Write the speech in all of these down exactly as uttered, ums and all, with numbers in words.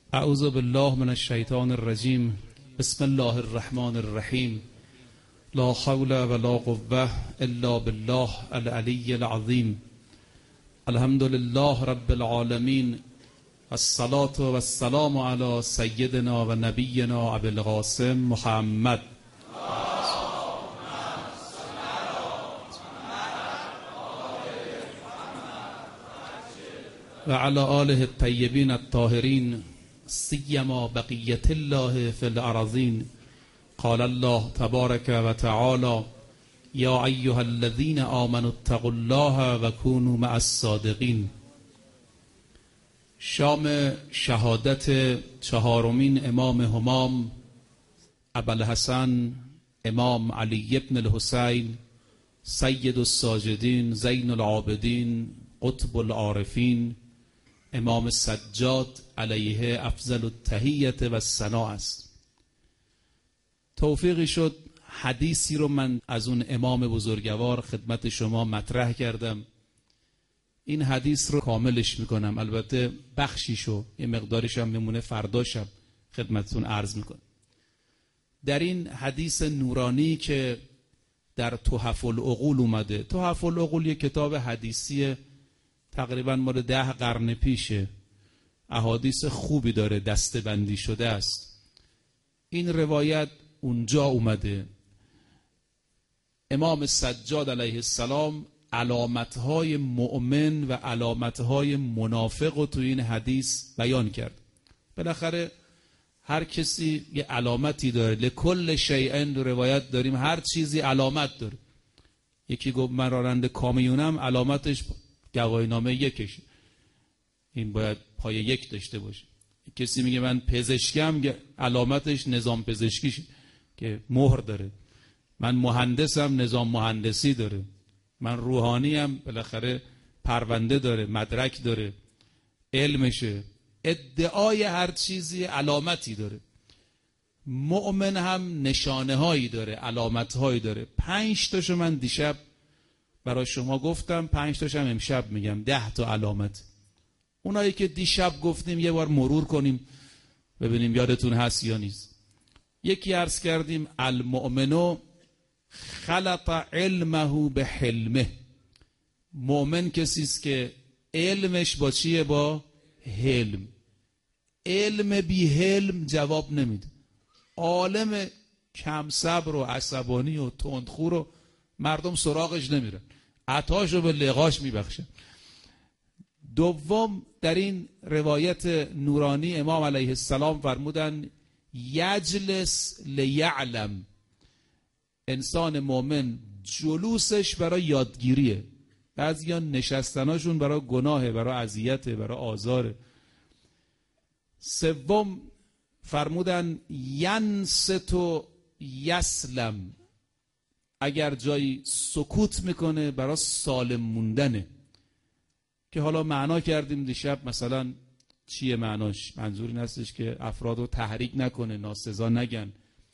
اعوذ بالله من الشیطان الرجیم. بسم الله الرحمن الرحیم. لا حول ولا قوة الا بالله العلی العظیم. الحمد لله رب العالمین. الصلاة والسلام علی سیدنا و نبینا ابی القاسم محمد و علی آله الطیبین الطاهرین سیما بقیت الله فی الارضین. قال الله تبارک و تعالی یا ایها الذین آمنوا اتقوا الله و کونوا مع الصادقین. شام شهادت چهارمین امام همام ابوالحسن امام علی بن الحسین سید الساجدین زین العابدین قطب العارفین امام سجاد علیه افضل التحیت و الثناء است. توفیقی شد حدیثی رو من از اون امام بزرگوار خدمت شما مطرح کردم. این حدیث رو کاملش میکنم، البته بخشیشو یه مقدارش هم میمونه فردا شب خدمتتون عرض میکنم. در این حدیث نورانی که در تحف العقول اومده، تحف العقول یه کتاب حدیثی تقریبا مال ده قرن پیشه، احادیث خوبی داره، دسته بندی شده است. این روایت اونجا اومده. امام سجاد علیه السلام علامتهای مؤمن و علامتهای منافق رو تو این حدیث بیان کرد. بالاخره هر کسی یه علامتی داره. لکل شیء روایت داریم، هر چیزی علامت داره. یکی گفت من راننده کامیونم، علامتش گواهینامه یکشه، این باید پای یک داشته باشه. کسی میگه من پزشکم، علامتش نظام پزشکیشه که مهر داره. من مهندسم، نظام مهندسی داره. من روحانیم، بالاخره پرونده داره، مدرک داره، علمشه. ادعای هر چیزی علامتی داره. مؤمن هم نشانه هایی داره، علامت هایی داره. پنج تاشو من دیشب برای شما گفتم، پنج تاشم امشب میگم. ده تا علامت. اونایی که دیشب گفتیم یه بار مرور کنیم ببینیم یادتون هست یا نیست. یکی عرض کردیم المؤمنو خلط علمه به حلمه. مؤمن کسی است که علمش با چیه؟ با حلم. علم بی حلم جواب نمیده. عالم کم صبر و عصبانی و تندخو رو مردم سراغش نمیرن، عطاشو به لقاش میبخشن. دوم، در این روایت نورانی امام علیه السلام فرمودن یجلس لیعلم. انسان مؤمن جلوسش برای یادگیریه. بعضیا نشستناشون برای گناهه، برای اذیته، برای آزاره. سوم فرمودن ینست و یسلم. اگر جایی سکوت میکنه برای سالم موندنه، که حالا معنا کردیم دیشب. مثلا چیه معناش؟ منظور این هستش که افراد رو تحریک نکنه، ناسزا نگن.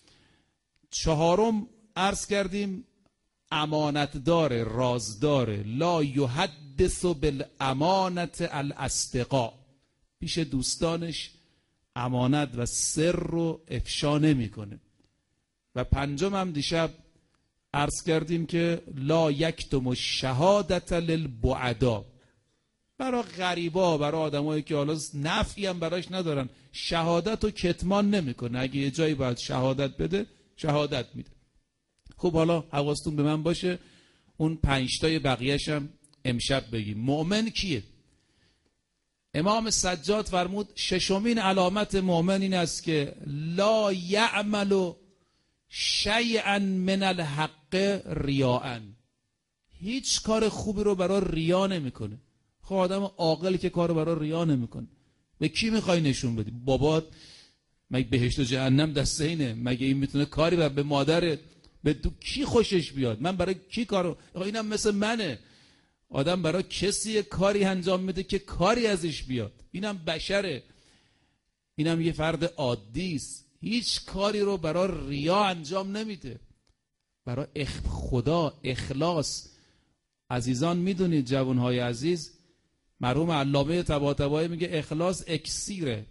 چهارم عرض کردیم امانتدار، رازدار. لا یحدث بالامانت الاصدقاء. پیش دوستانش امانت و سر رو افشا نمیکنه. و پنجم هم دیشب عرض کردیم که لا یکتم الشهادت للبعدا. برای غریبا، برای آدمایی که حالا نفعی هم براش ندارن، شهادت رو کتمان نمیکنه. اگه یه جایی باید شهادت بده، شهادت میده. خب حالا حواستون به من باشه، اون پنجتای بقیه‌ش هم امشب بگیم. مؤمن کیه؟ امام سجاد فرمود ششمین علامت مؤمن این است که لا یعمل شیئا من الحق ریاء. هیچ کار خوبی رو برای ریا نمیکنه. خب آدم عاقل که کارو برای ریا نمیکنه، به کی میخوای نشون بدی؟ بابات؟ مگه بهشت و جهنم دست اینه؟ مگه این میتونه کاری بر به مادرت؟ به تو کی خوشش بیاد؟ من برای کی کارو؟ اینم مثل منه. آدم برای کسی کاری انجام میده که کاری ازش بیاد. اینم بشره، اینم یه فرد عادی است. هیچ کاری رو برای ریا انجام نمیده، برای اخ خدا، اخلاص. عزیزان میدونید، جوانهای عزیز، مرحوم علامه طباطبایی میگه اخلاص اکسیره.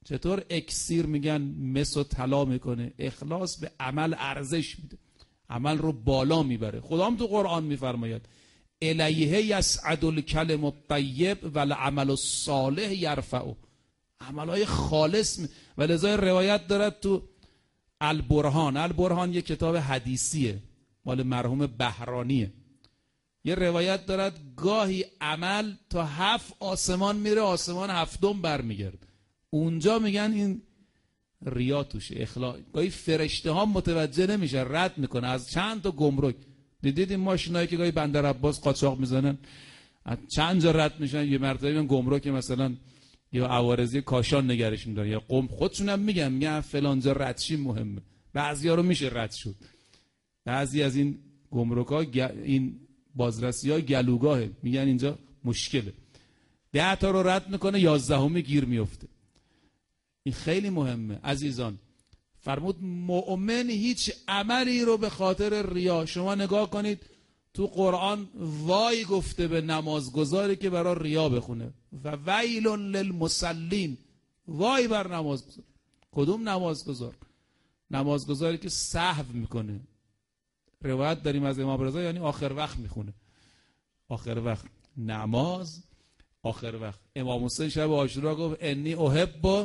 چطور اکسیر میگن مس و طلا میکنه؟ اخلاص به عمل ارزش میده، عمل رو بالا میبره. خدا هم تو قرآن میفرماید الیه یصعد الکلم الطیب والعمل الصالح یرفعه. عملهای خالص می... و لذا روایت دارد تو البرهان. البرهان یه کتاب حدیثیه مال مرحوم بهرانیه. یه روایت دارد گاهی عمل تا هفت آسمان میره، آسمان هفتم برمیگرد. اونجا میگن این ریا توشه، اخلاص. گاهی فرشته ها متوجه نمیشه، رد میکنه از چند تا گمرک. دیدید این ماشینایی که گاهی بندر عباس قاچاق میزنن چند جا رد میشن، یه مرتبه میگن گمرک مثلا یا عوارضی کاشان نگرش میدارن یا قم، خودشون هم میگن میگن فلان جا رد شی مهمه. بعضیا رو میشه رد شد. بعضی از این گمرک‌ها این بازرسی‌ها گلوگاهه، میگن اینجا مشکله. ده تا رو رد میکنه، یازدهمی گیر میفته. این خیلی مهمه عزیزان. فرمود مؤمن هیچ عملی رو به خاطر ریا. شما نگاه کنید تو قرآن وای گفته به نمازگزاری که برای ریا بخونه و ویل للمصلین، وای بر نمازگزار. کدوم نمازگزار؟ نمازگزاری که سهو میکنه. روایت داریم از امام رضا یعنی آخر وقت میخونه. آخر وقت نماز، آخر وقت. امام حسین شب عاشورا گفت انی احب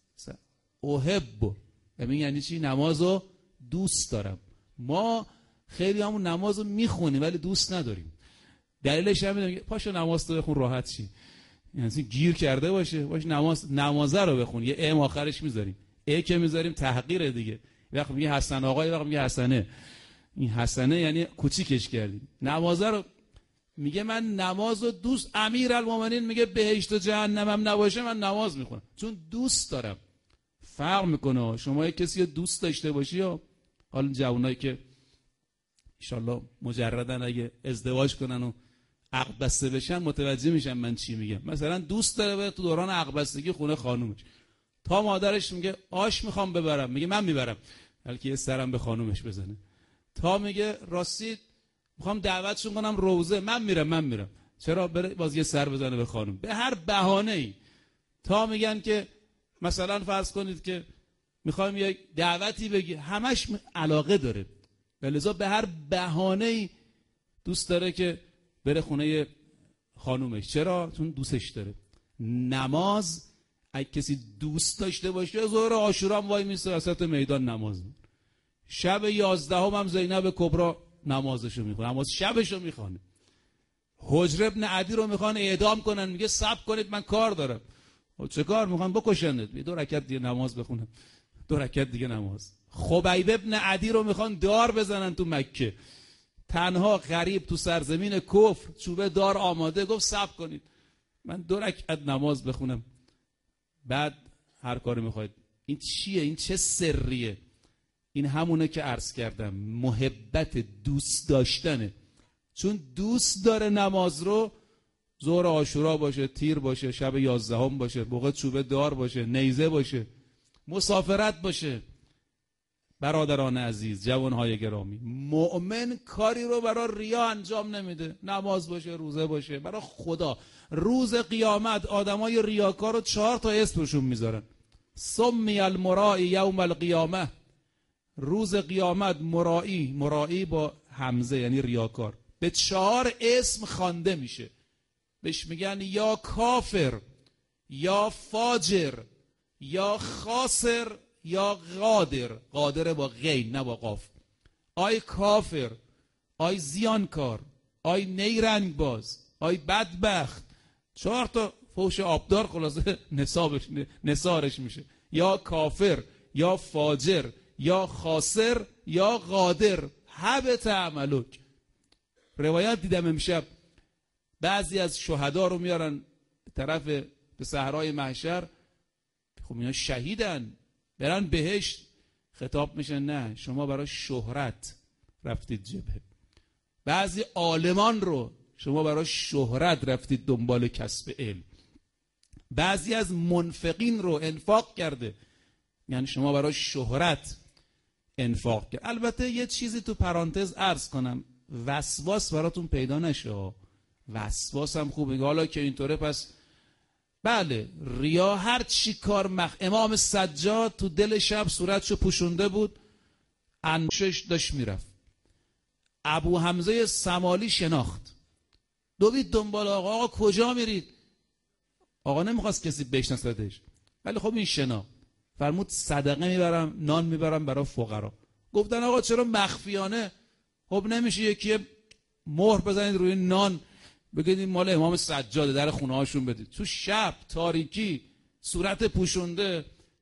احب، ببین یعنی چی؟ نمازو دوست دارم. ما خیلی همون نمازو میخونیم ولی دوست نداریم. دلیلش همینه، پاشو نماز تو بخون راحت شی. یعنی گیر کرده باشه، باش نماز نمازه رو بخون. یه ام آخرش میذاریم، ای که میذاریم تحقیر دیگه. وقت میگه حسن آقا، وقت میگه حسنه. این حسنه یعنی کوچیکش کردیم. نمازه رو میگه من نمازو دوست، امیرالمومنین میگه بهشت و جهنمم نباشه من نماز میخونم چون دوست دارم. فرق میکنه. شما یک کسی رو دوست داشته باشی یا حالا جوانایی که ان شاءالله مجردن اگه ازدواج کنن و عقد بسته بشن متوجه میشن من چی میگم. مثلا دوست داره به تو دوران عقد بستگی خونه خانومش، تا مادرش میگه آش میخوام ببرم میگه من میبرم، بلکه یه سرم به خانومش بزنه. تا میگه راستی میخوام دعوتشون کنم روزه، من میرم من میرم چرا بره باز یه سر بزنه به خانوم، به هر بهانه‌ای. تا میگن که مثلا فرض کنید که میخوایم یک دعوتی بگی، همش علاقه داره و لذا به هر بهانه‌ای دوست داره که بره خونه خانومش. چرا؟ چون دوستش داره. نماز اگه کسی دوست داشته باشه ظهر عاشورا هم وای میسته وسط میدان نماز میخونه. شب یازدهم هم زینب کبرا نمازشو میخونه، نماز شبشو میخونه. حجر ابن عدی رو میخوان اعدام کنن، میگه صبر کنید من کار دارم. چه کار میخوان؟ بکشنت. دو رکعت دیگه نماز بخونم، دو رکعت دیگه نماز. خبیب ابن عدی رو میخوان دار بزنن تو مکه، تنها غریب تو سرزمین کفر، چوبه دار آماده، گفت صبر کنید من دو رکعت نماز بخونم بعد هر کاری میخواید. این چیه؟ این چه سریه؟ این همونه که عرض کردم، محبت، دوست داشتنه. چون دوست داره نماز رو، ظهر عاشورا باشه، تیر باشه، شب یازدهم باشه، موقع چوبه دار باشه، نیزه باشه، مسافرت باشه. برادران عزیز، جوانهای گرامی، مؤمن کاری رو برای ریا انجام نمیده. نماز باشه، روزه باشه، برای خدا. روز قیامت آدمای ریاکار رو چهار تا اسم روشون میذارن. سمی المرائی یوم القیامه، روز قیامت مرایی، مرایی با همزه یعنی ریاکار، به چهار اسم خوانده میشه. بهش میگن یا کافر، یا فاجر، یا خاسر، یا قادر. قادر با غین نه با قاف. آی کافر، آی زیانکار، آی نیرنگ باز، آی بدبخت. چهار تا فوش آبدار خلاصه نصابش نصارش میشه. یا کافر، یا فاجر، یا خاسر، یا قادر. حبط عملک. روایت دیدم امشب بعضی از شهدا رو میارن طرف به صحرای محشر، خب اینا شهیدن برن بهشت، خطاب میشه نه شما برای شهرت رفتید جبهه. بعضی عالمان رو شما برای شهرت رفتید دنبال کسب علم. بعضی از منفقین رو انفاق کرده، یعنی شما برای شهرت انفاق کرد. البته یه چیزی تو پرانتز عرض کنم، وسواس براتون پیدا نشه. وسواس هم خوبه، حالا که اینطوره پس بله ریا هر چی کار مخ. امام سجاد تو دل شب صورتشو پوشونده بود، انگشتش داشت میرفت. ابو حمزه سمالی شناخت، دوید دنبال آقا. آقا کجا میرید؟ آقا نمیخواست کسی بشناستش، ولی خب این شناخت. فرمود صدقه میبرم، نان میبرم برای فقرا. گفتن آقا چرا مخفیانه؟ خب نمیشه یکی مهر بزنید روی نان بگید این مال امام سجاده، در خونه هاشون بدید. تو شب تاریکی صورت پوشونده.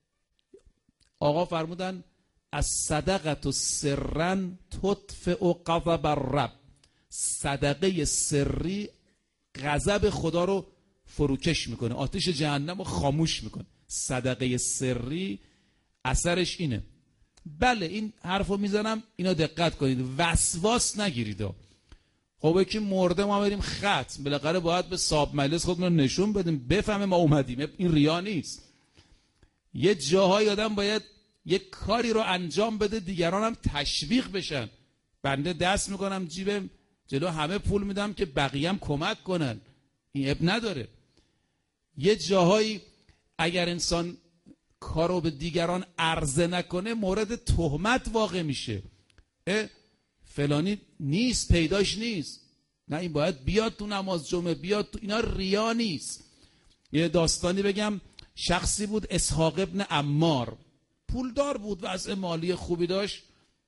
آقا فرمودن از صدقه سرن تطفئ غضب الرب، صدقه سری غضب خدا رو فروکش میکنه، آتش جهنم رو خاموش میکنه. صدقه سری اثرش اینه. بله این حرفو میزنم، اینا دقت کنید، وسواس نگیرید. خب یکی مرده ما بریم ختم، بالاخره باید به صاحب مجلس خودمون نشون بدیم بفهمه ما اومدیم. این ریا نیست. یه جاهای آدم باید یه کاری رو انجام بده دیگران هم تشویق بشن. بنده دست میکنم جیبم جلو همه پول میدم که بقیه هم کمک کنن، این اب نداره. یه جاهایی اگر انسان کارو به دیگران عرضه نکنه مورد تهمت واقع میشه. فلانی نیست، پیداش نیست، نه این باید بیاد تو نماز جمعه، بیاد تو. اینا ریا نیست. یه داستانی بگم، شخصی بود اسحاق ابن عمار، پولدار بود، وضع مالی خوبی داشت.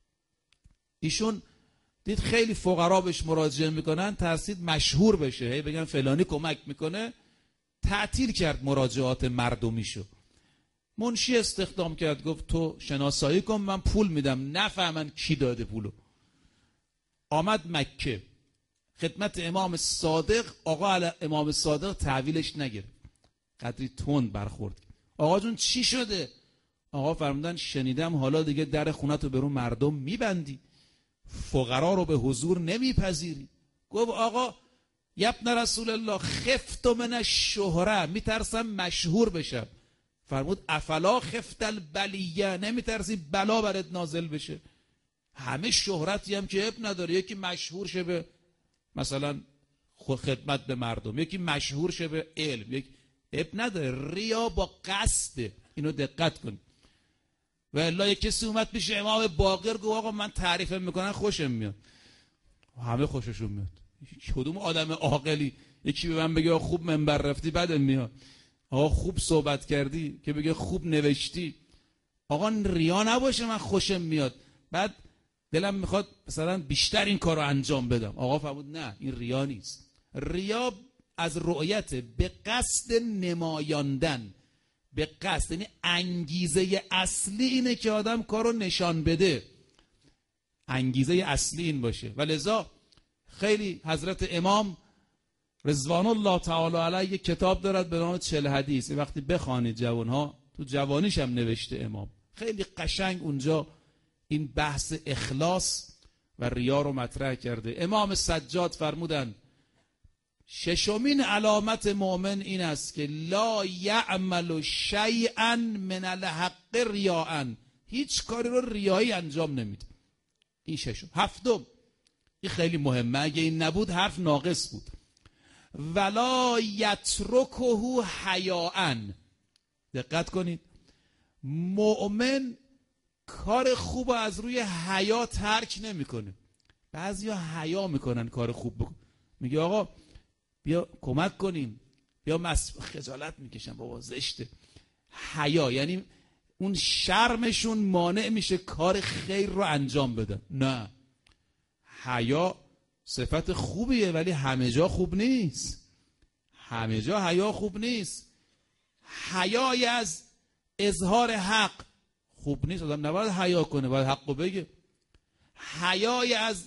ایشون دید خیلی فقرا بهش مراجعه میکنن، ترسید مشهور بشه، هی بگن فلانی کمک میکنه. تعطیل کرد مراجعات مردمیشو. منشی استخدام کرد، گفت تو شناسایی کن، من پول میدم، نفهمن کی داده پولو. آمد مکه خدمت امام صادق. آقا علی امام صادق تحویلش نگرفت، قدری تند برخورد. آقا جون چی شده؟ آقا فرمودن شنیدم حالا دیگه در خونت رو به رو مردم میبندی، فقرا رو به حضور نمیپذیری. گفت آقا یبن رسول الله خفت من الشهره، میترسم مشهور بشم. فرمود افلا خفت البلیه، نمیترسی بلا برات نازل بشه؟ همه شهرتی هم که اب نداره، یکی مشهور شه به مثلا خدمت به مردم، یکی مشهور شه به علم، یکی اب نداره. ریا با قصده، اینو دقت کن. و الا یک کسی اومد پیش امام باقر گفت آقا من تعریف میکنن خوشم میاد، همه خوششون میاد. کدوم آدم عاقلی یکی به من بگه خوب منبر رفتی بدم میاد، آقا خوب صحبت کردی که بگه خوب نوشتی. آقا ریا نباشه من خوشم میاد، بعد دلم میخواد مثلا بیشتر این کارو انجام بدم. آقا فرمود نه این ریا نیست. ریا از رؤیت به قصد نمایاندن، به قصد، یعنی انگیزه اصلی اینه که آدم کارو نشان بده، انگیزه اصلی این باشه. و لذا خیلی حضرت امام رضوان الله تعالی علیه یک کتاب دارد به نام چهل حدیث. وقتی بخوانید جوانها، تو جوانیش هم نوشته امام، خیلی قشنگ اونجا این بحث اخلاص و ریا رو مطرح کرده. امام سجاد فرمودن ششمین علامت مؤمن این است که لا یعمل شیئا من الحق ریاء، هیچ کاری رو ریایی انجام نمیده. این ششم. هفتم، این خیلی مهمه، اگه این نبود حرف ناقص بود، ولا یترکه حیاء. دقت کنید، مؤمن کار خوب از روی حیا ترک نمیکنه. بعضیا حیا میکنن کار خوب بکن، میگه آقا بیا کمک کنیم، بیا مس... خجالت میکشن، بابا زشته. حیا یعنی اون شرمشون مانع میشه کار خیر رو انجام بدن. نه، حیا صفت خوبیه ولی همه جا خوب نیست، همه جا حیا خوب نیست. حیای از اظهار حق خوب نیست، آدم نباید حیا کنه، باید حق رو بگه. حیای از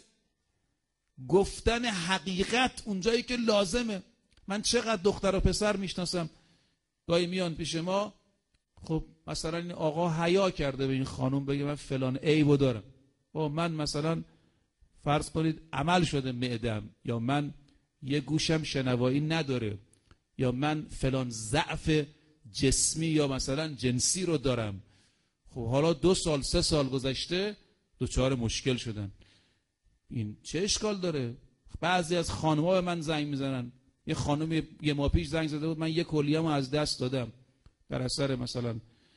گفتن حقیقت اونجایی که لازمه. من چقدر دختر و پسر میشناسم گاهی میان پیش ما، خب مثلا این آقا حیا کرده به این خانم بگه من فلان عیبو دارم، با من مثلا فرض کنید عمل شده معدم، یا من یه گوشم شنوایی نداره، یا من فلان ضعف جسمی یا مثلا جنسی رو دارم. خب حالا دو سال سه سال گذشته دوچار مشکل شدن، این چه اشکال داره؟ بعضی از خانم‌ها به من زنگ میزنن، یه خانم یه ماه پیش زنگ زده بود من یه کلیه‌مو از دست دادم در اثر مثلا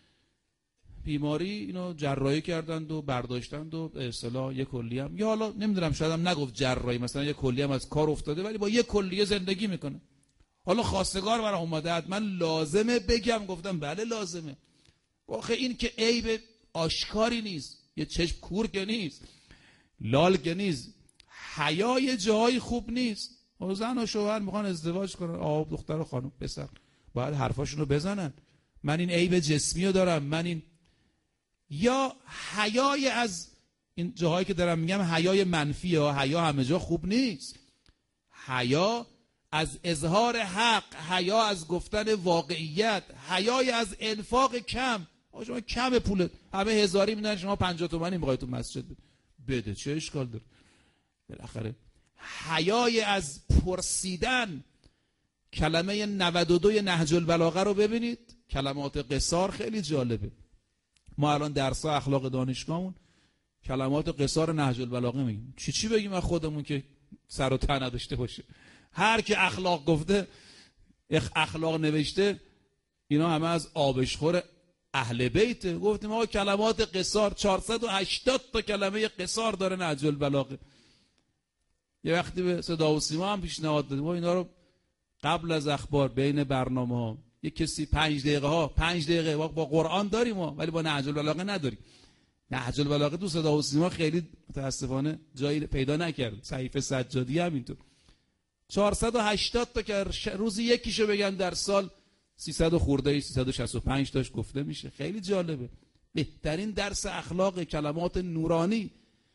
بیماری، اینو جراحی کردند و برداشتند و به اصطلاح یه کلیه‌ام، یا حالا نمیدونم شاید هم نگفت جراحی، مثلا یه کلیه‌ام از کار افتاده ولی با یه کلیه زندگی میکنه. حالا خواستگار برام اومده، من لازمه بگم؟ گفتم بله لازمه. آخه این که عیب آشکاری نیست، یه چشم کور که نیست، لال که نیست، حیای جای خوب نیست. زن و شوهر میخوان ازدواج کنن، آقا دختر و خانم پسر باید حرفاشونو بزنن. من این عیب جسمی رو دارم، من این، یا حیای از این جاهایی که دارم میگم حیای منفی ها، حیا همه جا خوب نیست. حیا از اظهار حق، حیا از گفتن واقعیت، حیای از انفاق کم. آقا شما کم پولت، همه هزاری میدن، شما پنجاه تومانی میخوای تو مسجد بده، چه اشکال داره؟ بالاخره حیای از پرسیدن. کلمه نود و دو نهج البلاغه رو ببینید، کلمات قصار خیلی جالبه. ما الان درس اخلاق دانشگاهمون کلمات قصار نهج البلاغه میگیم. چی چی بگیم از خودمون که سر و ته نداشته باشه؟ هر که اخلاق گفته، اخلاق نوشته، اینا همه از آبشخور اهل بیت. گفتیم آقا کلمات قصار، چهارصد و هشتاد تا کلمه قصار داره نهج البلاغه. یه وقتی به صدا و سیما هم پیشنهاد دادیم اینا رو قبل از اخبار بین برنامه ها یه کسی پنج دقیقه ها پنج دقیقه با قرآن داریم ها، ولی با نهج البلاغه نداریم. نهج البلاغه تو صدا و سیما خیلی متاسفانه جایی پیدا نکرد. صحیفه سجادی هم اینطور. چهارصد و هشتاد تا که روزی یکیشو بگن در سال سیصد خورده سیصد و شصت و پنج تاش گفته میشه. خیلی جالبه. بهترین درس اخلاق، کلمات نورانی.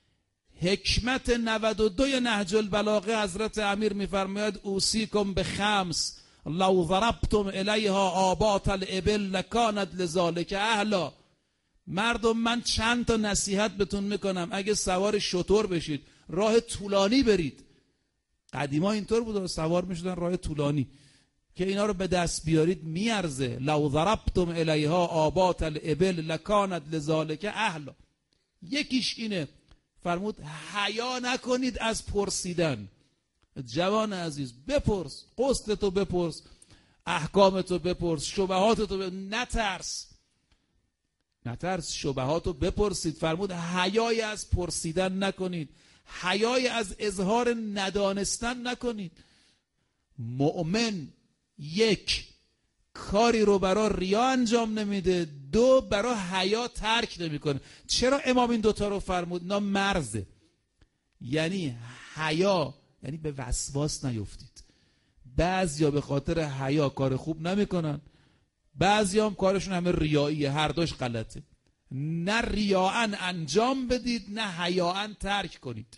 حکمت نود و دو نهج البلاغه حضرت امیر میفرماید اوصیکم به خمس لو ضربتم الیها آبات الابل لکانت لذالک اهلا. مردم من چند تا نصیحت بهتون میکنم، اگه سوار شتر بشید راه طولانی برید. قدیما اینطور بود، سوار میشدن راه طولانی، که اینا رو به دست بیارید میارزه. لو ضربتم الیها آبات الابل لکانت لذالک اهلا. یکیش اینه، فرمود حیا نکنید از پرسیدن. جوان عزیز بپرس، قسطتو بپرس، احکامتو بپرس، شبهاتتو بپرس. نترس نترس شبهاتو بپرسید. فرمود حیای از پرسیدن نکنید، حیای از اظهار ندانستن نکنید. مؤمن یک، کاری رو برای ریا انجام نمیده، دو، برای حیا ترک نمیکنه. چرا امام این دوتا رو فرمود؟ اینا مرزه. یعنی حیا یعنی به وسواس نیفتید. بعضیا به خاطر حیا کار خوب نمیکنن، بعضیا هم کارشون همه ریاییه. هر دوش غلطه. نه ریاءن انجام بدید، نه حیاءن ترک کنید.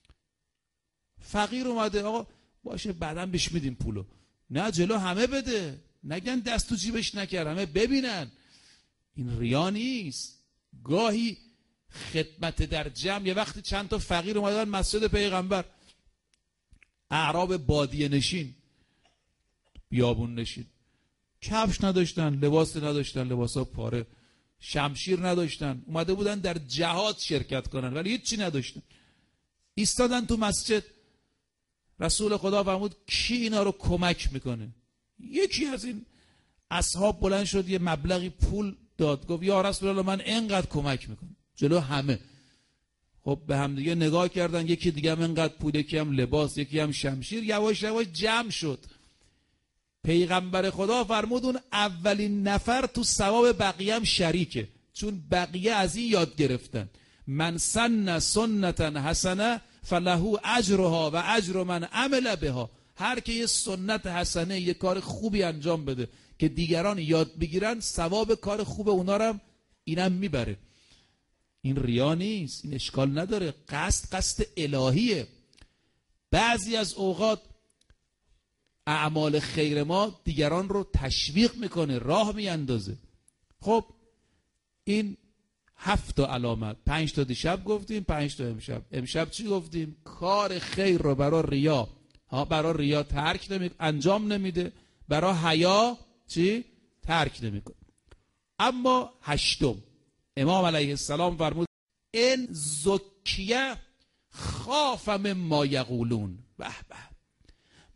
فقیر اومده، آقا باشه بعداً بهش میدیم پولو. نه، جلو همه بده، نگن دست تو جیبش نکرد، همه ببینن. این ریا نیست. گاهی خدمت در جمع، یه وقتی چند تا فقیر اومدن مسجد پیغمبر، اعراب بادیه نشین، بیابون نشین، کفش نداشتن، لباس نداشتن، لباسا پاره، شمشیر نداشتن، اومده بودن در جهاد شرکت کنن ولی هیچ چی نداشتن. ایستادن تو مسجد. رسول خدا فرمود کی اینا رو کمک میکنه؟ یکی از این اصحاب بلند شد یه مبلغی پول داد، گفت یا رسول الله من اینقدر کمک میکنم. جلو همه خب به هم دیگه نگاه کردن، یکی دیگه هم اینقدر پول، یکی هم لباس، یکی هم شمشیر. یواش یواش جمع شد. پیغمبر خدا فرمود اون اولین نفر تو ثواب بقیه هم شریکه، چون بقیه از این یاد گرفتن. من سن سنتا حسنه فله اجرها و اجر من عمل بها. هر که یه سنت حسنه، یه کار خوبی انجام بده که دیگران یاد بگیرن، ثواب کار خوب اونا رو هم اینم میبره. این ریا نیست، این اشکال نداره. قصد قصد الهیه. بعضی از اوقات اعمال خیر ما دیگران رو تشویق میکنه، راه میاندازه. خب این هفت تا علامت، پنج تا دیشب گفتیم، پنج تا امشب. امشب چی گفتیم؟ کار خیر رو برای ریا ها برای ریا ترک نمی انجام نمیده، برای حیا چی ترک نمیکنه. اما هشتم، امام علیه السلام فرمود ان زکیه خاف مما یقولون. به به،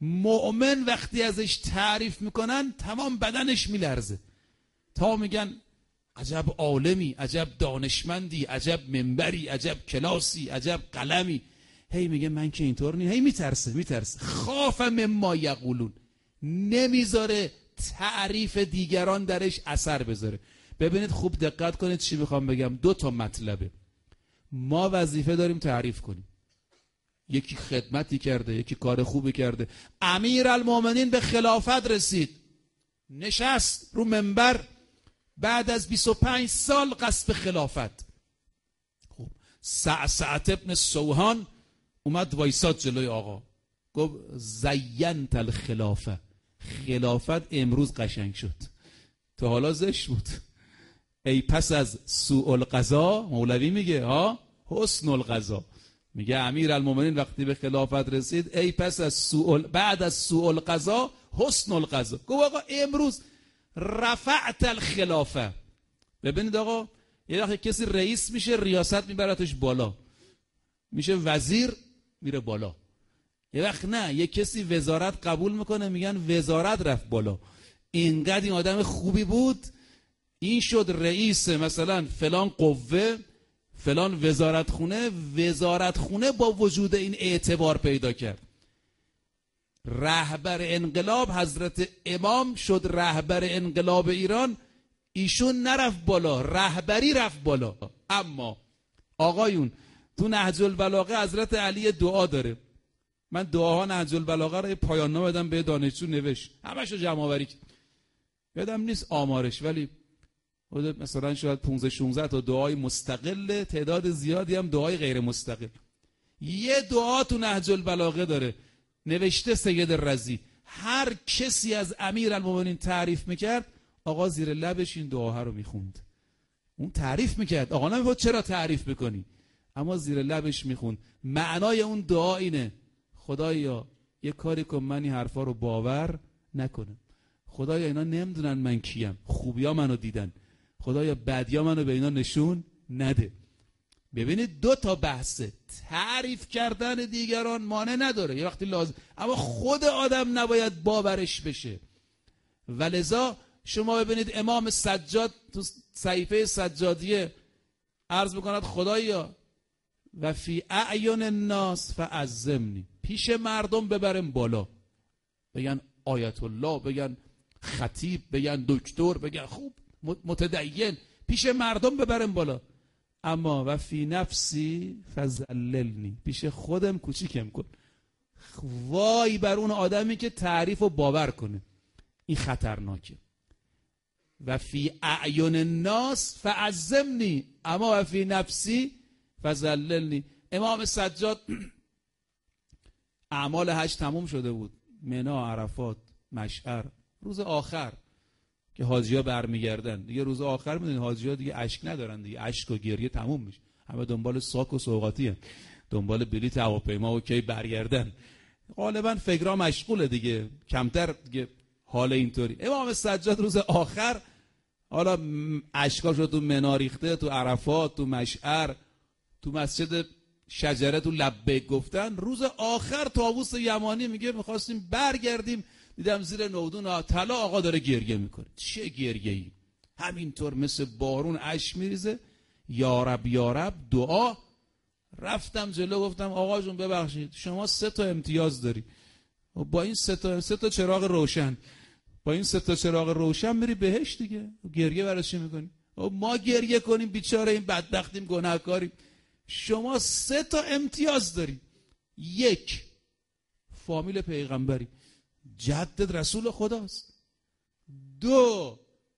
مؤمن وقتی ازش تعریف میکنن تمام بدنش میلرزه، تا میگن عجب عالمی، عجب دانشمندی، عجب منبری، عجب کلاسی، عجب قلمی. هی میگه من که اینطور نی، هی میترسه میترسه خاف مما یقولون، نمیذاره تعریف دیگران درش اثر بذاره. ببینید خوب دقت کنید چی میخوام بگم. دو تا مطلبه. ما وظیفه داریم تعریف کنیم. یکی خدمتی کرده، یکی کار خوبی کرده. امیرالمومنین به خلافت رسید، نشست رو منبر بعد از بیست و پنج سال قصد خلافت. خب سعسعت ابن سوهان اومد وایساد جلوی آقا، گفت زینت الخلافه، خلافت امروز قشنگ شد، تا حالا زشت بود. ای پس از سوء القضا، مولوی میگه ها حسن القضا، میگه امیرالمومنین وقتی به خلافت رسید ای پس از سوء بعد از سوء القضا حسن القضا. گفت آقا امروز رفعت الخلافه. ببینید آقا، یه وقت کسی رئیس میشه ریاست میبرتش بالا، میشه وزیر میره بالا. یه وقت نه، یه کسی وزارت قبول میکنه میگن وزارت رفت بالا. اینقدر این آدم خوبی بود این شد رئیس مثلا فلان قوه فلان وزارت خونه. وزارت خونه با وجود این اعتبار پیدا کرد. رهبر انقلاب حضرت امام شد رهبر انقلاب ایران، ایشون نرفت بالا، رهبری رفت بالا. اما آقایون تو نهج البلاغه حضرت علی دعا داره. من دعاها نهج البلاغه رو پایان نامه بدم به دانشجو نوشت، همشو جمع آوری کرد، یادم نیست آمارش، ولی مثلا شاید پانزده شانزده تا دعای مستقل، تعداد زیادی هم دعای غیر مستقل. یه دعا تو نهج البلاغه داره نوشته سید رضی، هر کسی از امیرالمومنین تعریف میکرد آقا زیر لبش این دعاها رو میخوند. اون تعریف میکرد، آقا نمیگفت چرا تعریف میکنی، اما زیر لبش میخوند. معنای اون دعا اینه خدایا یه کاری کن من این حرفا رو باور نکنم، خدایا اینا نمیدونن من کیم، خوبیا منو دیدن، خدایا بدیا منو به اینا نشون نده. ببینید دو تا بحثه، تعریف کردن دیگران مانع نداره یه وقتی لازم، اما خود آدم نباید باورش بشه. ولذا شما ببینید امام سجاد تو صحیفه سجادیه عرض میکند خدایا و فی اعین الناس فعظمنی، پیش مردم ببرم بالا، بگن آیت الله، بگن خطیب، بگن دکتر، بگن خوب متدین، پیش مردم ببرم بالا. اما و فی نفسی فذللنی، پیش خودم کوچیکم کن. وای بر اون آدمی که تعریف و باور کنه، این خطرناکه. و فی اعین الناس فعظمنی اما و فی نفسی فذللنی. امام سجاد اعمال حج تموم شده بود، منا، عرفات، مشعر، روز آخر که حاجی‌ها برمیگردن دیگه، روز آخر میدونید حاجی‌ها دیگه اشک ندارن دیگه، اشک و گریه تموم میشه، همه دنبال ساک و سوغاتی هن. دنبال بلیط هواپیما و کی برگردن، غالبا فکرها مشغوله دیگه، کمتر دیگه حال اینطوری. امام سجاد روز آخر حالا اشکاشو تو منا ریخته، تو عرفات، تو مشعر، تو مسجد شجره تو لبیک گفتن. روز آخر طاووس یمانی میگه میخواستیم برگردیم، دیدم زیر نودون طلا آقا داره گریه میکنه. چه گریه‌ای؟ همینطور مثل بارون اشک میریزه. یا رب یا رب دعا. رفتم جلو گفتم آقا جون ببخشید شما سه تا امتیاز داری، با این سه تا سه تا چراغ روشن، با این سه تا چراغ روشن میری بهشت دیگه، گریه برای چی میکنی؟ ما گریه کنیم بیچاره این بدبختیم گناهکاریم، شما سه تا امتیاز داری. یک، فامیل پیغمبری، جدت رسول خداست. دو،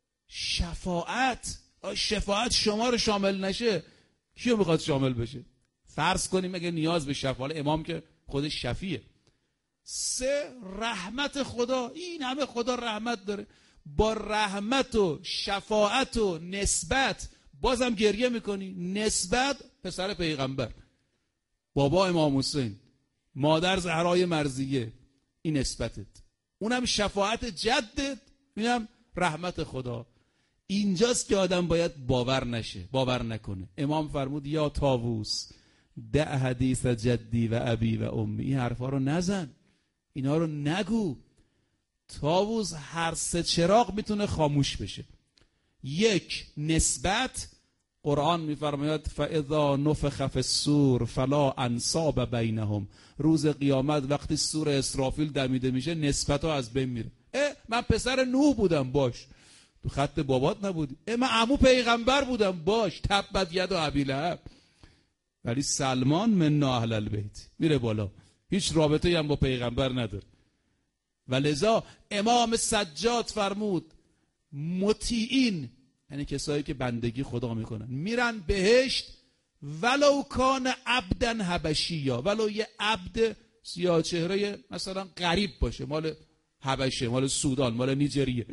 شفاعت. شفاعت شما رو شامل نشه کیو میخواد شامل بشه؟ فرض کنیم اگه نیاز به شفاعت، امام که خودش شفیه. سه، رحمت خدا. این همه خدا رحمت داره، با رحمت و شفاعت و نسبت بازم گریه میکنی. نسبت پسر پیغمبر، بابا امام حسین، مادر زهرای مرضیه، این نسبتت، اونم شفاعت جدت، اینم رحمت خدا. اینجاست که آدم باید باور نشه، باور نکنه. امام فرمود یا طاووس دع حدیث جدی و ابی و امی، این حرفا رو نزن، اینا رو نگو. طاووس هر سه چراغ میتونه خاموش بشه. یک، نسبت. قرآن میفرماید فاذا نفخ فی الصور فلا انساب بینهم. روز قیامت وقتی سور اسرافیل دمیده میشه نسبت ها از بین میره. اه من پسر نوح بودم، باش. تو خط بابات نبودی؟ اه من عمو پیغمبر بودم، باش. تبت ید و ابی لهب. ولی سلمان من اهل البیت میره بالا، هیچ رابطه‌ای هم با پیغمبر نداره. ولذا امام سجاد فرمود مطیعین، یعنی کسایی که بندگی خدا میکنن، میرن بهشت ولو کان عبدن حبشیا، ولو یه عبد سیاه چهره مثلا غریب باشه، مال حبشه، مال سودان، مال نیجریه.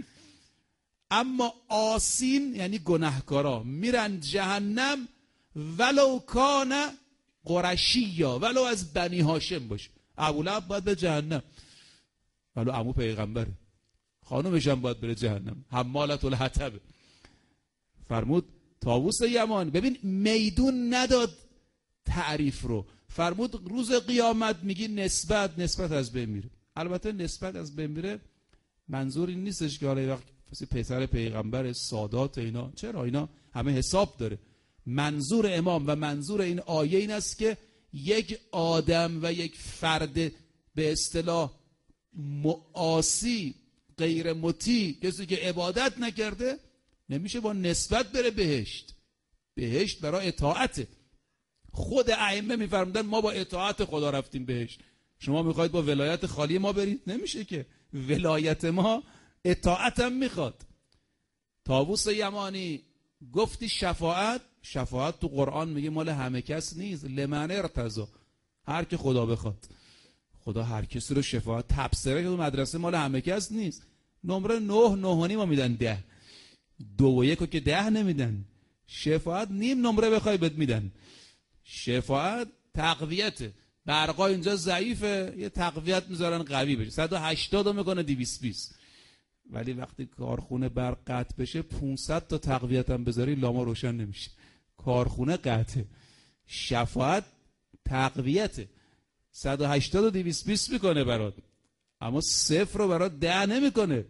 اما آسین یعنی گناهکارا میرن جهنم ولو کان قرشیا، ولو از بنی هاشم باشه. ابولهب باید به جهنم، ولو عمو پیغمبره. خانومش هم باید بره جهنم، حمالة الحطب. فرمود طاووس یمان، ببین میدون نداد تعریف رو، فرمود روز قیامت میگی نسبت، نسبت از بین میره. البته نسبت از بین میره منظور این نیستش که حالا وقت پسر پیغمبر سادات اینا، چرا اینا همه حساب داره. منظور امام و منظور این آیه این است که یک آدم و یک فرد به اصطلاح معاصی، غیر مطیع، کسی که عبادت نکرده، نمیشه با نسبت بره بهشت. بهشت برای اطاعته. خود ائمه میفرمودن ما با اطاعت خدا رفتیم بهشت. شما میخواید با ولایت خالی ما برید؟ نمیشه که. ولایت ما اطاعت هم میخواد. طاووس یمانی گفتی شفاعت، شفاعت تو قرآن میگه مال همه کس نیست، لمن ارتضی، هر که خدا بخواد. خدا هر کسی رو شفاعت، تبصره که تو مدرسه مال همه کس نیست. نمره نه، نه و نیم میدن ده، دو و یک که ده نمیدن. شفاعت نیم نمره بخوای بد میدن. شفاعت تقویته. برقا اینجا ضعیفه، یه تقویت میذارن قوی بشه، صد و هشتاد رو میکنه دویست و بیست. ولی وقتی کارخونه برق قطع بشه پانصد تا تقویت هم بذاری لاما روشن نمیشه، کارخونه قطعه. شفاعت تقویته، صد و هشتاد و دویست و بیست میکنه برات، اما صفر رو برات ده نمیکنه.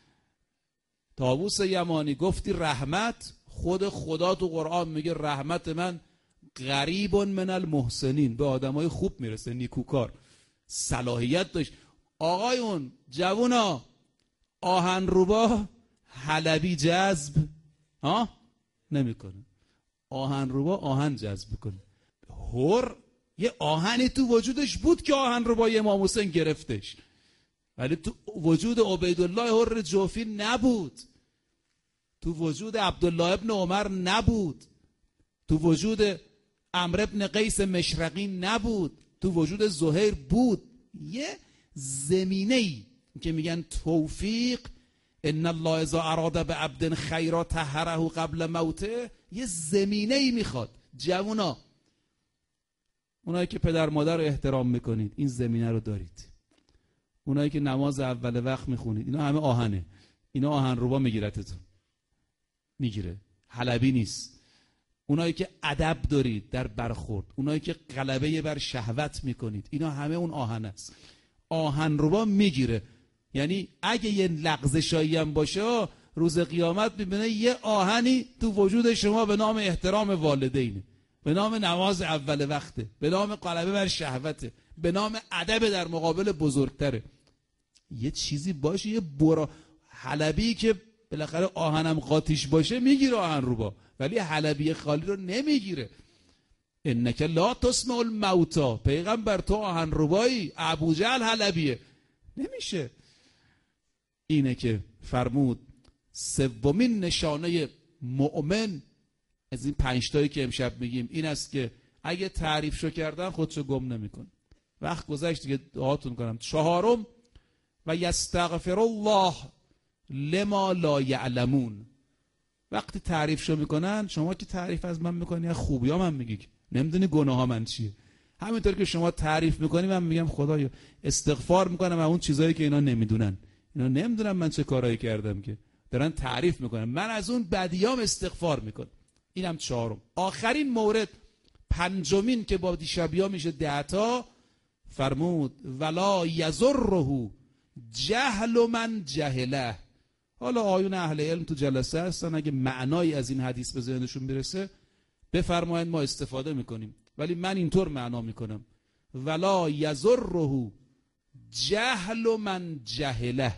طاووس یمانی گفتی رحمت، خود خدا تو قرآن میگه رحمت من قریب من المحسنین، به آدمای خوب میرسه، نیکوکار. صلاحیت داشت. آقایون جوونا، آهنربا حلبی جذب ها نمیکنه، آهنربا آهن جذب کنه. هر یه آهنی تو وجودش بود که آهنربای امام حسین گرفتش، ولی تو وجود عبیدالله هر جوفی نبود، تو وجود عبدالله ابن عمر نبود، تو وجود عمرو ابن قیس مشرقی نبود، تو وجود زهیر بود. یه زمینه‌ای که میگن توفیق، ان الله اذا اراد بعبد خیرا طهره قبل موته، یه زمینه‌ای میخواد. جوونا، اونایی که پدر مادر رو احترام میکنید این زمینه رو دارید. اونایی که نماز اول وقت میخونید اینا همه آهنه، اینا آهن روبا میگیرتتون، میگیره، حلبی نیست. اونایی که ادب دارید در برخورد، اونایی که غلبه بر شهوت میکنید، اینا همه اون آهن است. آهن روبا میگیره. یعنی اگه یه لغزشایی هم باشه روز قیامت میبینه یه آهنی تو وجود شما به نام احترام والدینه، به نام نماز اول وقته، به نام غلبه بر شهوته، به نام ادب در مقابل بزرگتره. یه چیزی باشه، یه برا حلبی که بالاخره آهنم قاطیش باشه میگیره آهن روبا، ولی حلبی خالی رو نمیگیره. انک لا تسمع الموتا، پیغمبر تو آهن روبایی، ابوجهل حلبیه، نمیشه. اینه که فرمود سومین نشانه مؤمن از این پنج تایی که امشب میگیم این است که اگه تعریفشو کردن خودشو گم نمیکنه. وقت گذشت دیگه دعاتون کنم. چهارم و یستغفر الله لما لا یعلمون. وقتی تعریفشو میکنن، شما که تعریف از من میکنی از خوبی ها من میگی، نمیدونی گناه ها من چیه. همینطور که شما تعریف میکنی من میگم خدایا استغفار میکنم از اون چیزایی که اینا نمیدونن. اینا نمیدونم من چه کارایی کردم که دارن تعریف میکنن، من از اون بدیام استغفار میکنم. اینم چهارم. آخرین مورد، پنجمین که با دیشبیا میشه ده تا، فرمود ولا یضره جهل من جهله. حالا آیون اهل علم تو جلسه هستن، اگه معنایی از این حدیث به ذهنشون برسه بفرمایید، ما استفاده میکنیم، ولی من اینطور معنا میکنم ولا یضره جهل من جهله.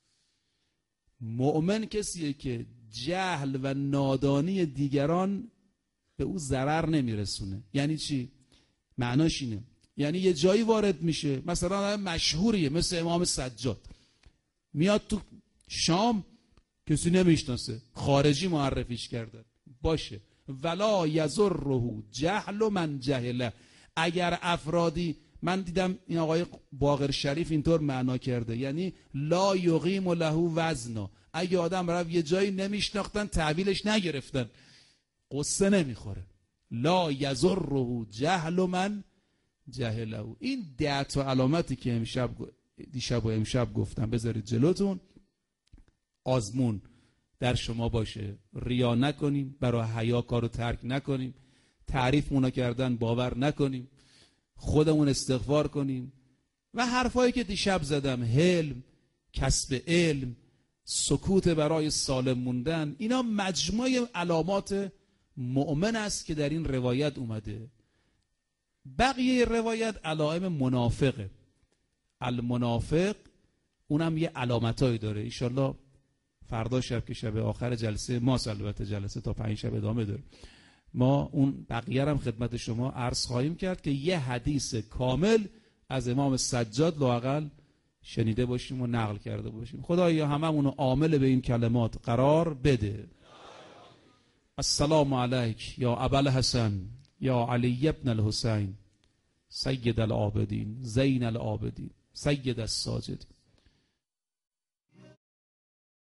مؤمن کسیه که جهل و نادانی دیگران به او ضرر نمیرسونه. یعنی چی؟ معناش اینه، یعنی یه جایی وارد میشه، مثلا مشهوریه مثل امام سجاد، میاد تو شام کسی نمیشناسه، خارجی معرفیش کردن، باشه ولا یضره جهل من جهله. اگر افرادی، من دیدم این آقای باقر شریف اینطور معنا کرده، یعنی لا یقیم له وزنا، اگه آدم رفت یه جایی نمیشناختن تحویلش نگرفتن قصه نمیخوره. لا یضره جهل من جهله. این ده تا علامتی که امشب دیشب و امشب گفتم بذارید جلوتون، آزمون در شما باشه، ریا نکنیم، برای حیا کارو ترک نکنیم، تعریف مونا کردن باور نکنیم، خودمون استغفار کنیم و حرفایی که دیشب زدم، حلم، کسب علم، سکوت برای سالم موندن، اینا مجموعه علامات مؤمن است که در این روایت اومده. بقیه روایت علائم منافقه. المنافق اونم یه علامتایی داره، انشالله فردا شب که شب آخر جلسه ما، البته جلسه تا پنج شب ادامه داره، ما اون بقیه هم خدمت شما عرض خواهیم کرد که یه حدیث کامل از امام سجاد لااقل شنیده باشیم و نقل کرده باشیم. خدایا هممون رو عامل به این کلمات قرار بده. السلام علیک یا ابوالحسن یا علی ابن الحسین سید العابدین زین العابدین سید الساجدین.